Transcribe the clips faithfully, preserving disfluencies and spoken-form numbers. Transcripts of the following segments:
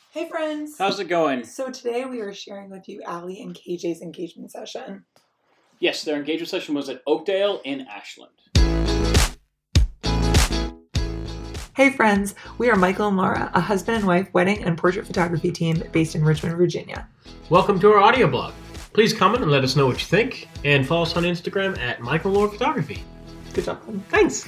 Hey friends! How's it going? So today we are sharing with you Allie and K J's engagement session. Yes, their engagement session was at Oakdale in Ashland. Hey friends, we are Michael and Laura, a husband and wife wedding and portrait photography team based in Richmond, Virginia. Welcome to our audio blog. Please comment and let us know what you think, and follow us on Instagram at Michael and Laura Photography. Good job. Thanks!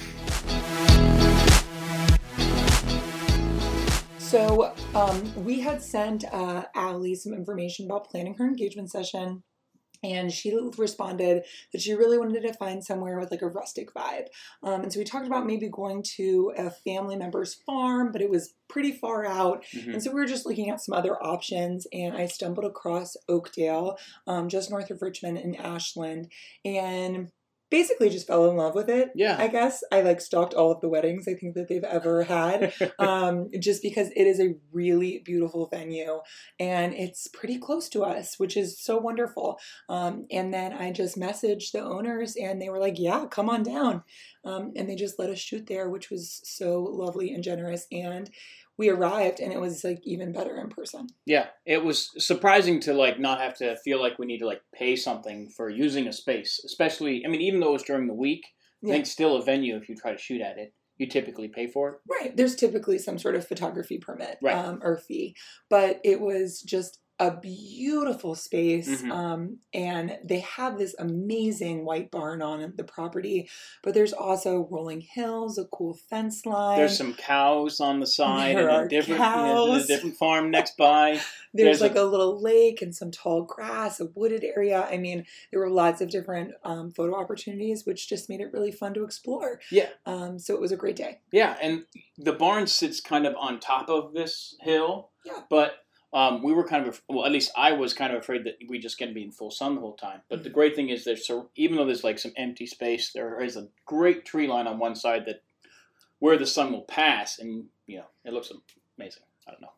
So um, we had sent uh, Allie some information about planning her engagement session, and she responded that she really wanted to find somewhere with like a rustic vibe. Um, and so we talked about maybe going to a family member's farm, but it was pretty far out. Mm-hmm. And so we were just looking at some other options, and I stumbled across Oakdale, um, just north of Richmond in Ashland, and basically just fell in love with it. Yeah. I guess I like stalked all of the weddings I think that they've ever had, um, just because it is a really beautiful venue and it's pretty close to us, which is so wonderful. Um, and then I just messaged the owners and they were like, yeah, come on down. Um, and they just let us shoot there, which was so lovely and generous. And we arrived and it was like even better in person. Yeah, it was surprising to like not have to feel like we need to like pay something for using a space, especially, I mean, even though it was during the week, yeah. I think still a venue, if you try to shoot at it, you typically pay for it. Right. There's typically some sort of photography permit right. um, or fee, but it was just a beautiful space, mm-hmm. um, and they have this amazing white barn on the property, but there's also rolling hills, a cool fence line. There's some cows on the side, there and are a different, cows. You know, a different farm next by. There's, there's like a, a little lake and some tall grass, a wooded area. I mean, there were lots of different um, photo opportunities, which just made it really fun to explore. Yeah. Um, so it was a great day. Yeah, and the barn sits kind of on top of this hill. Yeah. But Um, we were kind of, well, at least I was kind of afraid that we just going to be in full sun the whole time. But mm-hmm. the great thing is there's, so even though there's like some empty space, there is a great tree line on one side that where the sun will pass, and you know it looks amazing. I don't know.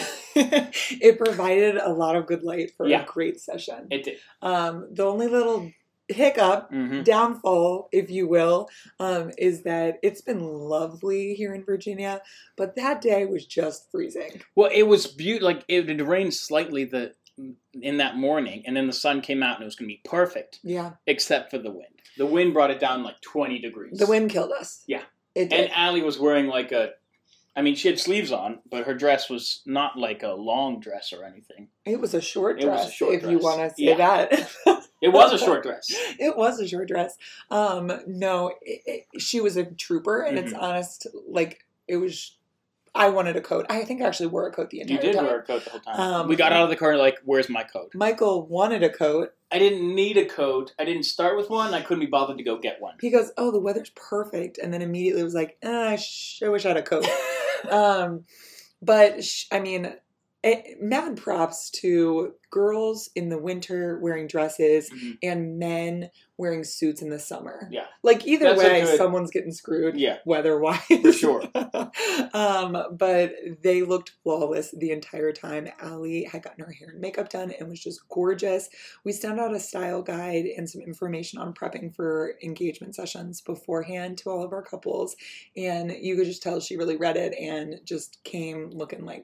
It provided a lot of good light for yeah. a great session. It did. Um, the only little hiccup, mm-hmm. downfall, if you will, um, is that it's been lovely here in Virginia, but that day was just freezing. Well, it was beautiful. Like it had rained slightly the in that morning, and then the sun came out, and it was going to be perfect. Yeah. Except for the wind. The wind brought it down like twenty degrees. The wind killed us. Yeah. It did. And Allie was wearing like a, I mean, she had sleeves on, but her dress was not like a long dress or anything. It was a short dress, it was a short if dress. you want to say yeah. that. It was a short dress. It was a short dress. Um, no, it, it, she was a trooper, and mm-hmm. it's honest, like, it was, I wanted a coat. I think I actually wore a coat the entire time. You did time. wear a coat the whole time. Um, we got out of the car like, where's my coat? Michael wanted a coat. I didn't need a coat. I didn't start with one. I couldn't be bothered to go get one. He goes, oh, the weather's perfect. And then immediately was like, eh, I, sh- I wish I had a coat. um, but, sh- I mean... It, mad props to girls in the winter wearing dresses mm-hmm. and men wearing suits in the summer. Yeah. Like either That's way, good, someone's getting screwed yeah. weather-wise. For sure. um, but they looked flawless the entire time. Allie had gotten her hair and makeup done and was just gorgeous. We sent out a style guide and some information on prepping for engagement sessions beforehand to all of our couples. And you could just tell she really read it and just came looking like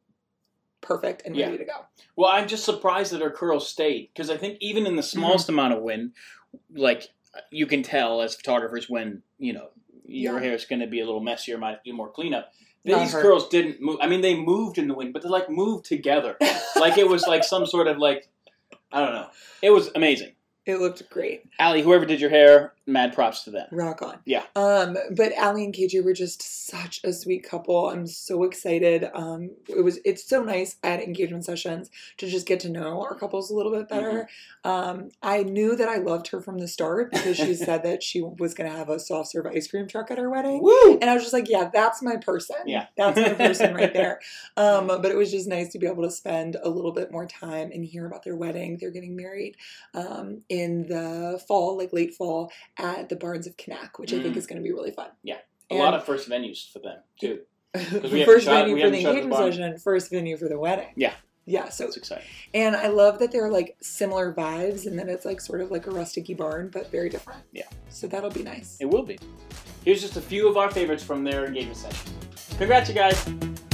perfect and ready yeah. to go. Well, I'm just surprised that her curls stayed, because I think even in the smallest mm-hmm. amount of wind, like you can tell as photographers when, you know, your yeah. hair is going to be a little messier, might do more cleanup. These curls didn't move. I mean, they moved in the wind, but they like moved together. Like it was like some sort of like, I don't know. It was amazing. It looked great. Allie, whoever did your hair, mad props to them. Rock on. Yeah. Um, but Allie and K J were just such a sweet couple. I'm so excited. Um, it was, it's so nice at engagement sessions to just get to know our couples a little bit better. Mm-hmm. Um, I knew that I loved her from the start because she said that she was going to have a soft serve ice cream truck at our wedding. Woo! And I was just like, yeah, that's my person. Yeah. That's my person right there. Um, but it was just nice to be able to spend a little bit more time and hear about their wedding. They're getting married, um, in the fall, like late fall, at the Barns of Knack, which mm. I think is going to be really fun. Yeah. A and lot of first venues for them, too. The first shot, venue for the engagement session, first venue for the wedding. Yeah. Yeah, so it's exciting. And I love that they're like similar vibes and then it's like sort of like a rusticy barn, but very different. Yeah. So that'll be nice. It will be. Here's just a few of our favorites from their engagement session. Congrats, you guys.